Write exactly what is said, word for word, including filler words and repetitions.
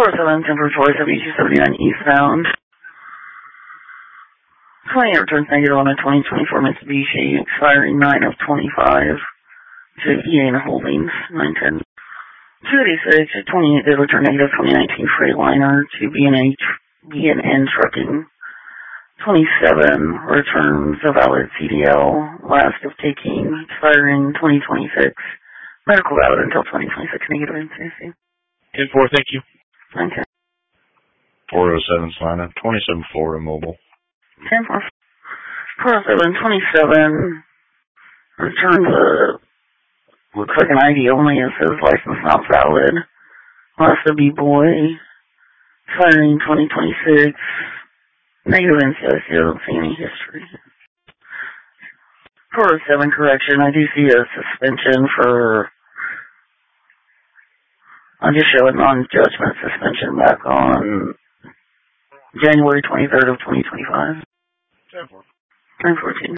four oh seven, Temper Troy, seventy-two seventy-nine eastbound. twenty-eight returns negative on a twenty twenty-four Mitsubishi, expiring nine of twenty-five to E A N Holdings, nine ten. two eighty-six, twenty-eight did return negative twenty nineteen Freightliner to B and H, B and N Trucking. twenty-seven returns a valid C D L, last of taking, expiring twenty twenty-six. Medical valid until twenty twenty-six, negative N C C. ten four, thank you. Okay. four oh seven, Slina, twenty-seven Florida Mobile. ten four. four oh seven, twenty-seven returns a, looks like an I D only, it says license not valid. Last of B-Boy, expiring twenty twenty-six. Negative N C I C, I don't see any history. four oh seven, correction, I do see a suspension for, I just show a non-judgment suspension back on January twenty-third of twenty twenty-five. ten four. ten fourteen.